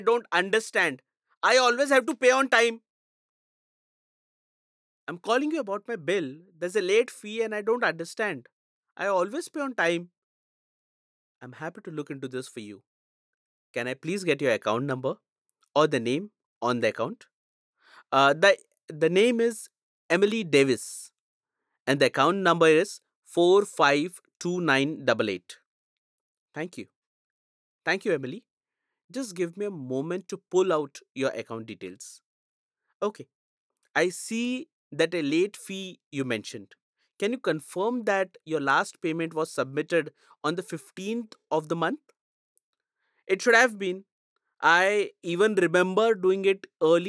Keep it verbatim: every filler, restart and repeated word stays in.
don't understand. I always have to pay on time. I'm calling you about my bill. There's a late fee and I don't understand. I always pay on time. I'm happy to look into this for you. Can I please get your account number or the name on the account? Uh, the the name is Emily Davis and the account number is four five two nine eight eight. Thank you. Thank you, Emily. Just give me a moment to pull out your account details. Okay, I see that a late fee you mentioned. Can you confirm that your last payment was submitted on the fifteenth of the month? It should have been. I even remember doing it early